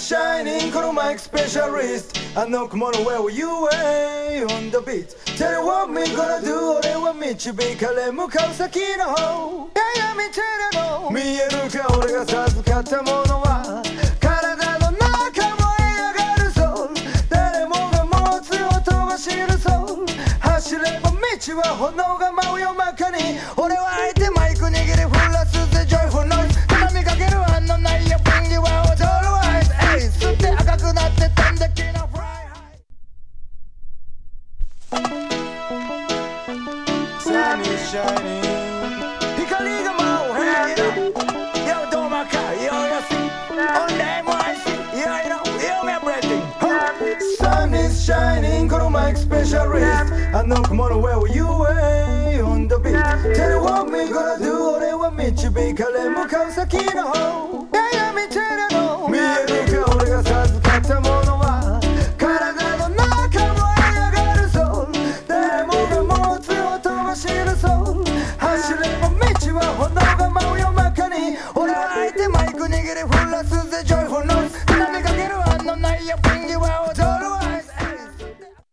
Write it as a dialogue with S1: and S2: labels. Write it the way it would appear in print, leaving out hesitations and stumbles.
S1: shining このマイクスペシャリスト I knock more where you way on the beat Tell what me gonna do 俺は導かれ向かう先の方いやいや見てるの見えるか俺が授かったものは体の中燃え上がるソウル誰もが持つ音は知るソウル走れば道は炎が舞う夜中に俺はあえてマイク握りフラスでジョイフルノイズ畳みかける反応ないよ便利は踊るアイスエイ吸って赤くなって飛んできなフライサニーシャイニング光が舞うヘイドよどまかよよし Only MIC You know you everything Sun is shining このマイクスペシャリスト I knock more where you way on the beat Tell what me gonna do 俺は導かれ向かう先の方